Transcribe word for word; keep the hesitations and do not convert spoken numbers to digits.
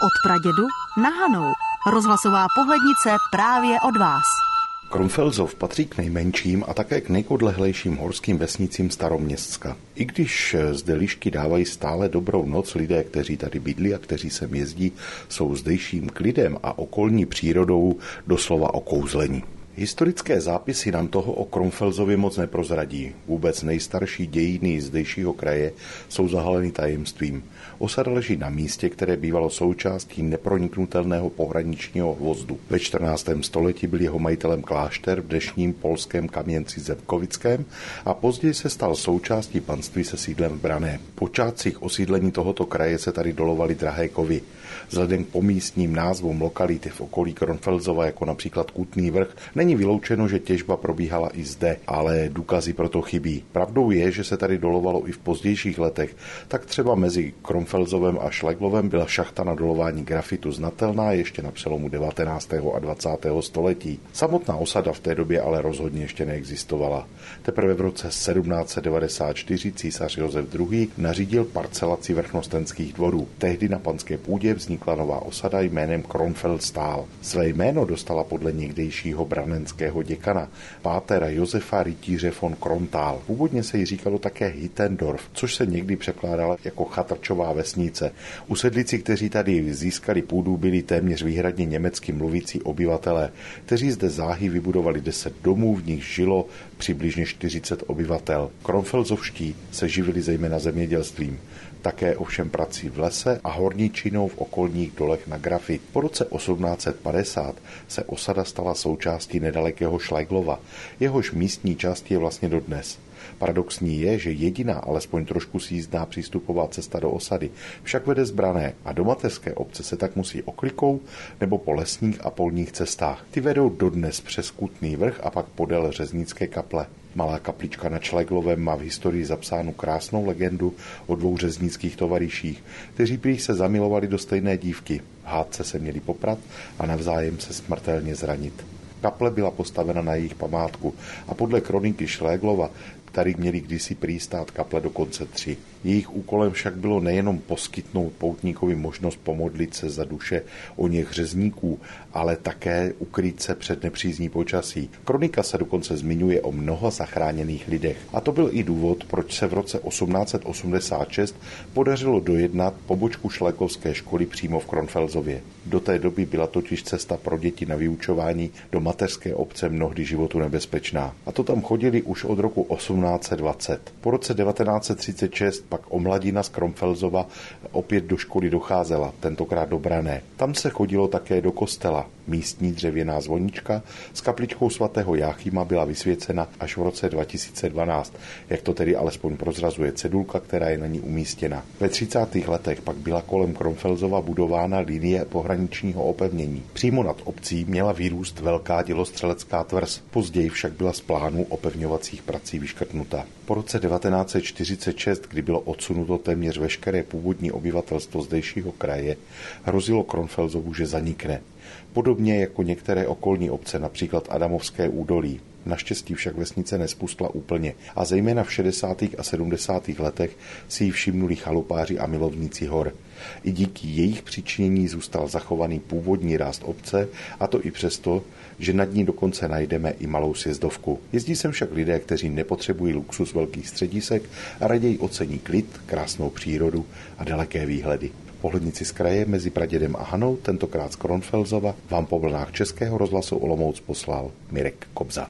Od pradědu na Hanou. Rozhlasová pohlednice právě od vás. Kronfelzov patří k nejmenším a také k nejodlehlejším horským vesnicím Staroměstska. I když zde lišky dávají stále dobrou noc, lidé, kteří tady bydlí a kteří sem jezdí, jsou zdejším klidem a okolní přírodou doslova okouzlení. Historické zápisy nám toho o Kronfelzově moc neprozradí. Vůbec nejstarší dějiny zdejšího kraje jsou zahaleny tajemstvím. Osada leží na místě, které bývalo součástí neproniknutelného pohraničního hvozdu. Ve čtrnáctém století byl jeho majitelem klášter v dnešním polském Kaměnci Zemkovickém a později se stal součástí panství se sídlem v Branné. V počátcích osídlení tohoto kraje se tady dolovaly drahé kovy. Vzhledem k pomístním názvům lokality v okolí Kronfelzova, jako například Kutný Vrch, není vyloučeno, že těžba probíhala i zde, ale důkazy proto chybí. Pravdou je, že se tady dolovalo i v pozdějších letech, tak třeba mezi Kronfelzovem a Šleglovem byla šachta na dolování grafitu znatelná ještě na přelomu devatenáctého a dvacátého století. Samotná osada v té době ale rozhodně ještě neexistovala. Teprve v roce sedmnáct set devadesát čtyři císař Josef druhý. nařídil parcelaci vrchnostenských dvorů. Tehdy na panské půdě vznikla nová osada jménem Kronfeldstál. Své jméno dostala podle někdejšího brannenského děkana, pátera Josefa Rytíře von Kronthal. Původně se jí říkalo také Hittendorf, což se někdy překládalo jako chatrčová vesnice. Usedlíci, kteří tady získali půdu, byli téměř výhradně německy mluvící obyvatelé, kteří zde záhy vybudovali deset domů, v nich žilo přibližně čtyřicet obyvatel. Kronfelzovští se živili zejména zemědělstvím, také ovšem prací v lese a horničinou v okolních dolech na grafit. Po roce osmnáct set padesát se osada stala součástí nedalekého Šleglova, jehož místní část je vlastně dodnes. Paradoxní je, že jediná, alespoň trošku sjízdná přístupová cesta do osady však vede z Branné a do mateřské obce se tak musí oklikou nebo po lesních a polních cestách. Ty vedou dodnes přes Kutný Vrch a pak podél Řeznické kaple. Malá kaplička nad Šleglovem má v historii zapsánu krásnou legendu o dvou řeznických tovaryších, kteří prý se zamilovali do stejné dívky. V hádce se měli poprat a navzájem se smrtelně zranit. Kaple byla postavena na jejich památku a podle kroniky Šleglova tady měli kdysi prý stát kaple dokonce tři. Jejich úkolem však bylo nejenom poskytnout poutníkovi možnost pomodlit se za duše o něch řezníků, ale také ukrýt se před nepřízní počasí. Kronika se dokonce zmiňuje o mnoha zachráněných lidech. A to byl i důvod, proč se v roce osmnáct set osmdesát šest podařilo dojednat pobočku šleglovské školy přímo v Kronfelzově. Do té doby byla totiž cesta pro děti na vyučování do mateřské obce mnohdy životu nebezpečná. A to tam chodili už od roku osmnáct set dvacet. Po roce devatenáct set třicet šest pak omladina z Kronfelzova opět do školy docházela, tentokrát do Branné. Tam se chodilo také do kostela. Místní dřevěná zvonička s kapličkou svatého Jáchyma byla vysvěcena až v roce dva tisíce dvanáct, jak to tedy alespoň prozrazuje cedulka, která je na ní umístěna. Ve třicátých letech pak byla kolem Kronfelzova budována linie pohraničního opevnění. Přímo nad obcí měla vyrůst velká dělostřelecká tvrz, později však byla z plánů opevňovacích prací vyškrtnuta. Po roce devatenáct set čtyřicet šest, kdy bylo odsunuto téměř veškeré původní obyvatelstvo zdejšího kraje, hrozilo Kronfelzovu, že zanikne. Podobně jako některé okolní obce, například Adamovské údolí. Naštěstí však vesnice nespustla úplně a zejména v šedesátých a sedmdesátých letech si ji všimnuli chalupáři a milovníci hor. I díky jejich přičinění zůstal zachovaný původní rást obce, a to i přesto, že nad ní dokonce najdeme i malou sjezdovku. Jezdí sem však lidé, kteří nepotřebují luxus velkých středisek a raději ocení klid, krásnou přírodu a daleké výhledy. Pohlednici z kraje mezi Pradědem a Hanou, tentokrát z Kronfelzova, vám po vlnách Českého rozhlasu Olomouc poslal Mirek Kobza.